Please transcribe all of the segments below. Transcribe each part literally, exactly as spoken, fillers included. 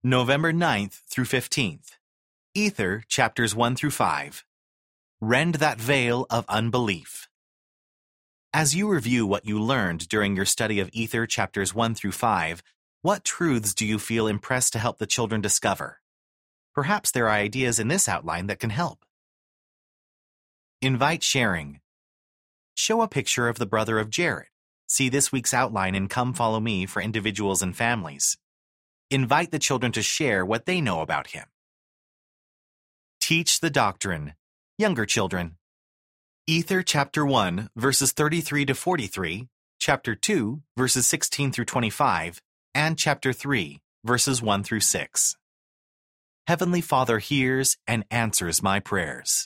November ninth through fifteenth. Ether, chapters one through five. Rend that veil of unbelief. As you review what you learned during your study of Ether, chapters one through five, what truths do you feel impressed to help the children discover? Perhaps there are ideas in this outline that can help. Invite sharing. Show a picture of the brother of Jared. See this week's outline in Come Follow Me for individuals and families. Invite the children to share what they know about him. Teach the doctrine. Younger children. Ether chapter one, verses thirty-three to forty-three, chapter two, verses sixteen through twenty-five, and chapter three, verses one through six. Heavenly Father hears and answers my prayers.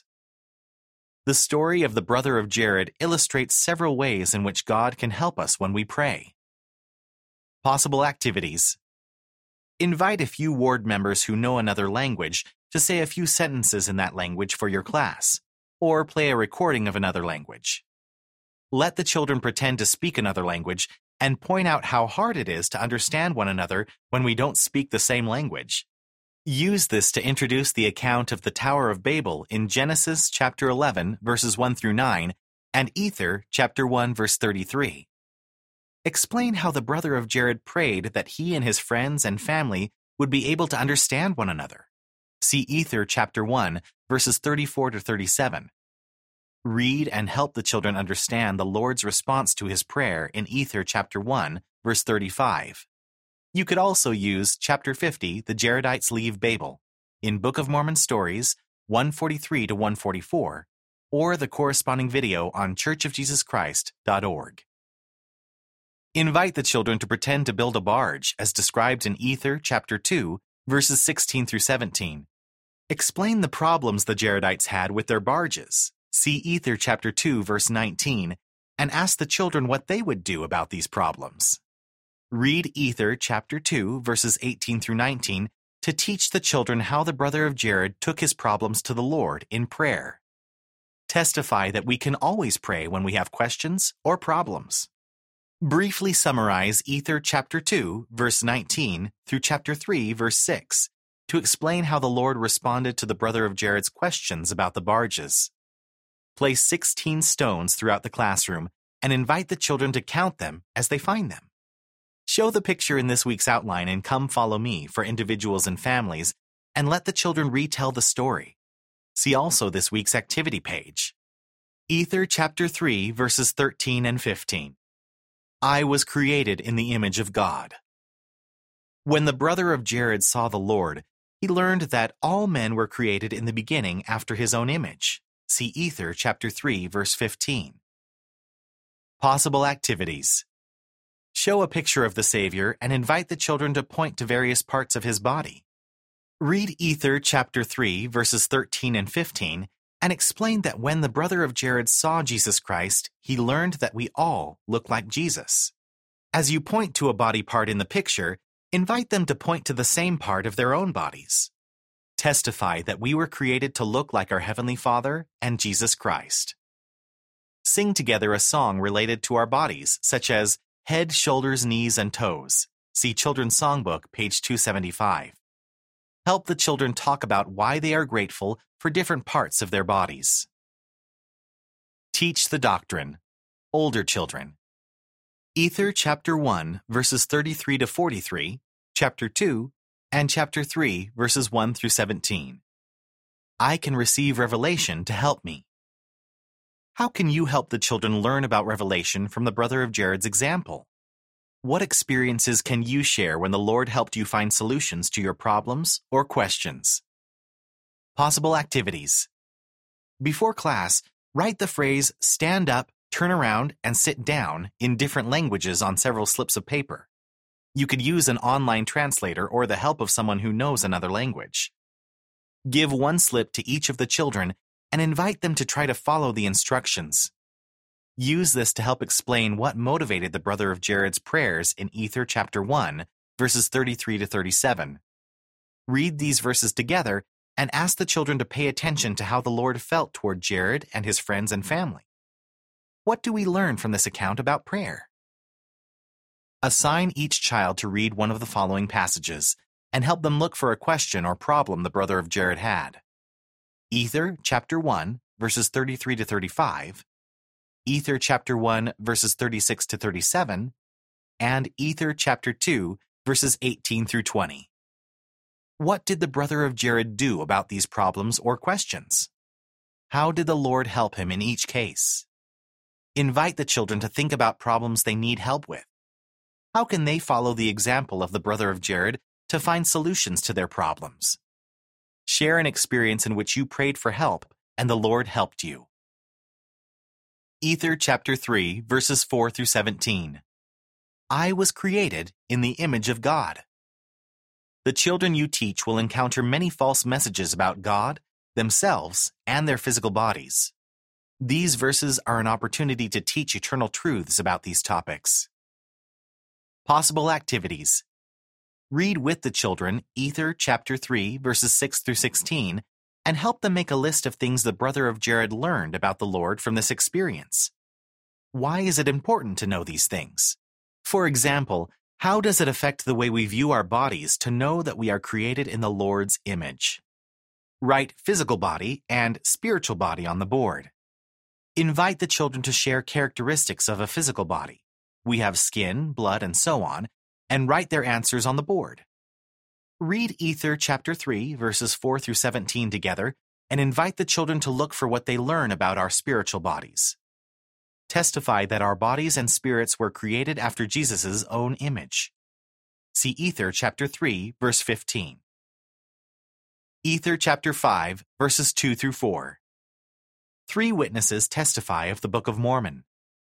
The story of the brother of Jared illustrates several ways in which God can help us when we pray. Possible activities. Invite a few ward members who know another language to say a few sentences in that language for your class, or play a recording of another language. Let the children pretend to speak another language and point out how hard it is to understand one another when we don't speak the same language. Use this to introduce the account of the Tower of Babel in Genesis chapter eleven, verses one through nine, and Ether chapter one, verse thirty-three. Explain how the brother of Jared prayed that he and his friends and family would be able to understand one another. See Ether chapter one, verses thirty-four to thirty-seven. Read and help the children understand the Lord's response to his prayer in Ether chapter one, verse thirty-five. You could also use chapter fifty, The Jaredites Leave Babel, in Book of Mormon Stories one forty-three to one forty-four, or the corresponding video on church of jesus christ dot org. Invite the children to pretend to build a barge, as described in Ether chapter two, verses sixteen through seventeen. Explain the problems the Jaredites had with their barges. See Ether chapter two, verse nineteen, and ask the children what they would do about these problems. Read Ether chapter two, verses eighteen through nineteen, to teach the children how the brother of Jared took his problems to the Lord in prayer. Testify that we can always pray when we have questions or problems. Briefly summarize Ether chapter two, verse nineteen, through chapter three, verse six, to explain how the Lord responded to the brother of Jared's questions about the barges. Place sixteen stones throughout the classroom and invite the children to count them as they find them. Show the picture in this week's outline in Come Follow Me for individuals and families, and let the children retell the story. See also this week's activity page. Ether chapter three, verses thirteen and fifteen. I was created in the image of God. When the brother of Jared saw the Lord, he learned that all men were created in the beginning after his own image. See Ether chapter three, verse fifteen. Possible activities. Show a picture of the Savior and invite the children to point to various parts of his body. Read Ether chapter three, verses thirteen and fifteen, and explain that when the brother of Jared saw Jesus Christ, he learned that we all look like Jesus. As you point to a body part in the picture, invite them to point to the same part of their own bodies. Testify that we were created to look like our Heavenly Father and Jesus Christ. Sing together a song related to our bodies, such as Head, Shoulders, Knees, and Toes. See Children's Songbook, page two seventy-five. Help the children talk about why they are grateful for different parts of their bodies. Teach the doctrine. Older children. Ether chapter one, verses thirty-three to forty-three, chapter two, and chapter three, verses one through seventeen. I can receive revelation to help me. How can you help the children learn about revelation from the brother of Jared's example? What experiences can you share when the Lord helped you find solutions to your problems or questions? Possible activities. Before class, write the phrase stand up, turn around, and sit down in different languages on several slips of paper. You could use an online translator or the help of someone who knows another language. Give one slip to each of the children and invite them to try to follow the instructions. Use this to help explain what motivated the brother of Jared's prayers in Ether chapter one, verses thirty-three to thirty-seven. Read these verses together and ask the children to pay attention to how the Lord felt toward Jared and his friends and family. What do we learn from this account about prayer? Assign each child to read one of the following passages and help them look for a question or problem the brother of Jared had. Ether chapter one, verses thirty-three to thirty-five, Ether chapter one, verses thirty-six to thirty-seven, and Ether chapter two, verses eighteen through twenty. What did the brother of Jared do about these problems or questions? How did the Lord help him in each case? Invite the children to think about problems they need help with. How can they follow the example of the brother of Jared to find solutions to their problems? Share an experience in which you prayed for help and the Lord helped you. Ether chapter three, verses four through seventeen. I was created in the image of God. The children you teach will encounter many false messages about God, themselves, and their physical bodies. These verses are an opportunity to teach eternal truths about these topics. Possible activities. Read with the children Ether chapter three, verses six through sixteen, and help them make a list of things the brother of Jared learned about the Lord from this experience. Why is it important to know these things? For example, how does it affect the way we view our bodies to know that we are created in the Lord's image? Write physical body and spiritual body on the board. Invite the children to share characteristics of a physical body. We have skin, blood, and so on, and write their answers on the board. Read Ether chapter three, verses four through seventeen together, and invite the children to look for what they learn about our spiritual bodies. Testify that our bodies and spirits were created after Jesus' own image. See Ether chapter three, verse fifteen. Ether chapter five, verses two through four. Three witnesses testify of the Book of Mormon.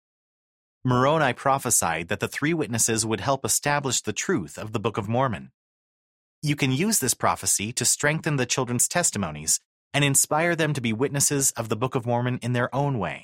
Moroni prophesied that the three witnesses would help establish the truth of the Book of Mormon. You can use this prophecy to strengthen the children's testimonies and inspire them to be witnesses of the Book of Mormon in their own way.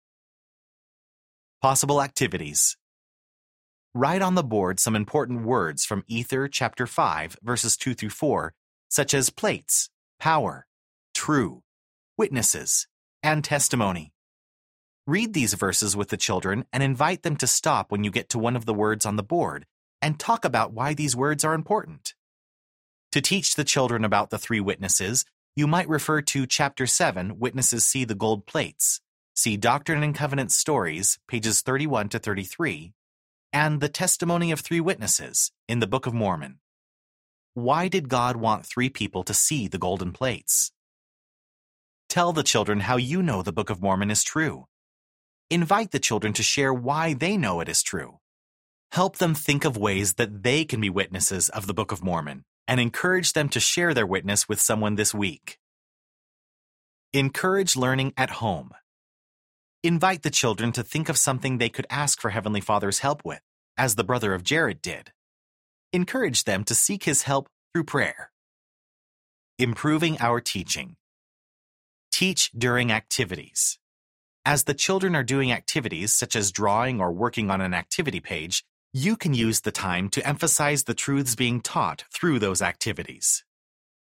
Possible activities. Write on the board some important words from Ether chapter five, verses two through four, such as plates, power, true, witnesses, and testimony. Read these verses with the children and invite them to stop when you get to one of the words on the board and talk about why these words are important. To teach the children about the three witnesses, you might refer to Chapter seven, Witnesses See the Gold Plates, see Doctrine and Covenants Stories, pages thirty-one to thirty-three, and The Testimony of Three Witnesses in the Book of Mormon. Why did God want three people to see the golden plates? Tell the children how you know the Book of Mormon is true. Invite the children to share why they know it is true. Help them think of ways that they can be witnesses of the Book of Mormon, and encourage them to share their witness with someone this week. Encourage learning at home. Invite the children to think of something they could ask for Heavenly Father's help with, as the brother of Jared did. Encourage them to seek His help through prayer. Improving our teaching. Teach during activities. As the children are doing activities such as drawing or working on an activity page, you can use the time to emphasize the truths being taught through those activities.